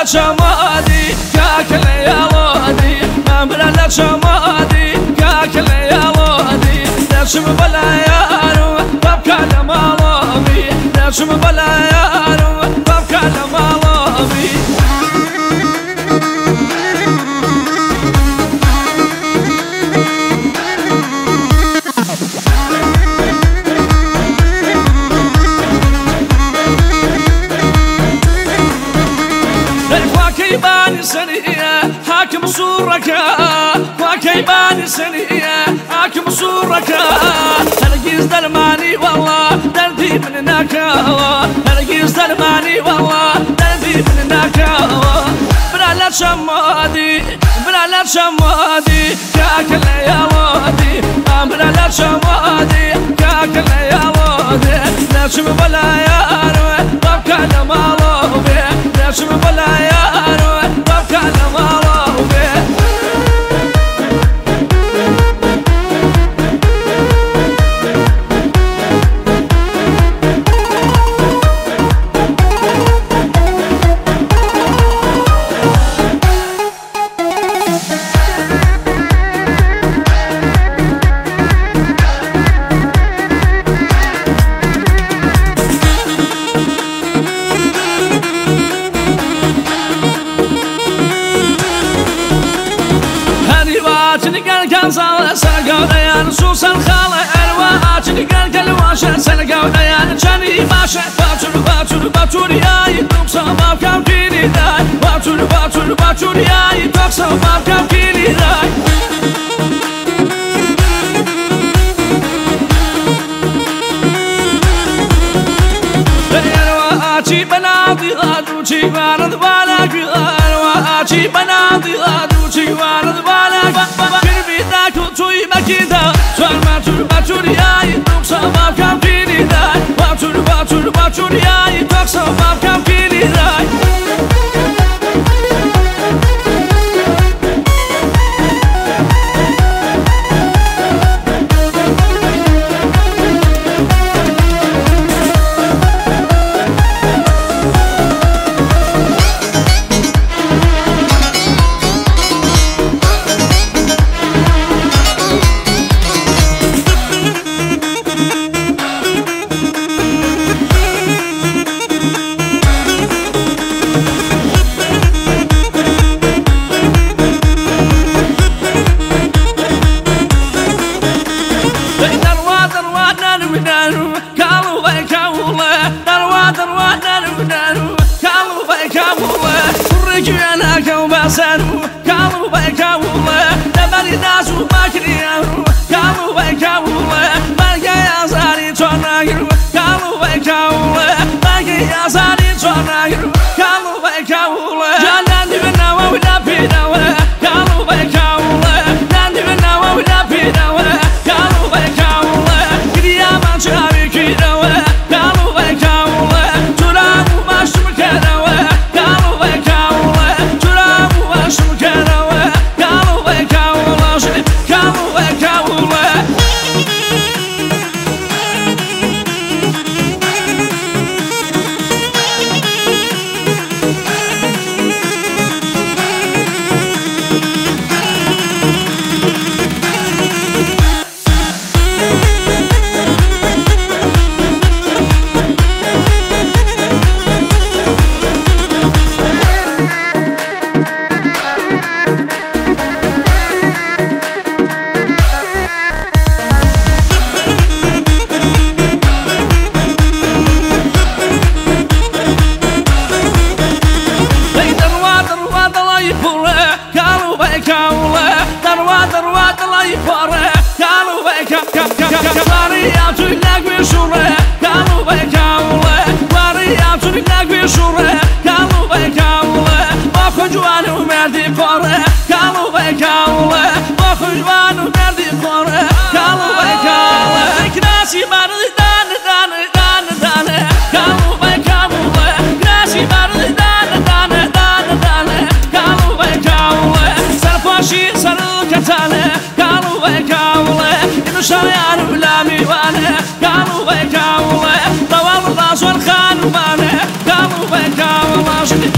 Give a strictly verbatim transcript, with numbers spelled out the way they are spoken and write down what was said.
شمادي كاكل يا ودي أمرا شمادي كاكل يا ودي نشم بلا يارو ببكى لمالوبي نشم بلا يارو ببكى لمالوبي كيباني سنية حاكم صورك وكيباني سنية حاكم صورك هرقيز دلماني والله دردي من ناكاوة هرقيز دلماني والله دردي من ناكاوة بلا شمادي بلا شمادي كاكل يا ودي بلا شمادي كاكل يا ودي نشم بلا يارو ببكى لمالوبي نشم بلا يارو ببكى لمالوبي سلقوا ديان سوس الخالة أرواح تلقى الكلواشة سلقوا ديان جاني باشا باتور باتور باتور ياي توكسا ما كم كيني داي باتور باتور باتور ياي توكسا ما كم كيني داي أرواحي بنادي غادوشي وارد بالك أرواحي بنادي غادوشي وارد بالك توی مکیدا سوال باتور باتور یای توکسا ما کم کینی دای باتور باتور باتور یای توکسا ما کم کینی دای كانوا بيكاوله دبري ناس وباكريانو كانوا بيكاوله باقي يا زاري تونايرو كانوا بيكاوله باقي يا زاري تونايرو كانوا بيكاوله جاني بناوي ولا بيناوي كانوا بيكاوله جاني بناوي ولا بيناوي كانوا بيكاوله كريا ما جابي كيداوي كانوا بيكاوله تراب وماش مكاناوي كانوا بيكاوله تراب وماش مكاناوي كانوا بيكاوله كانوا بيكاوله قالوا بك والله طوال الراس والخان وبانه قالوا بك والله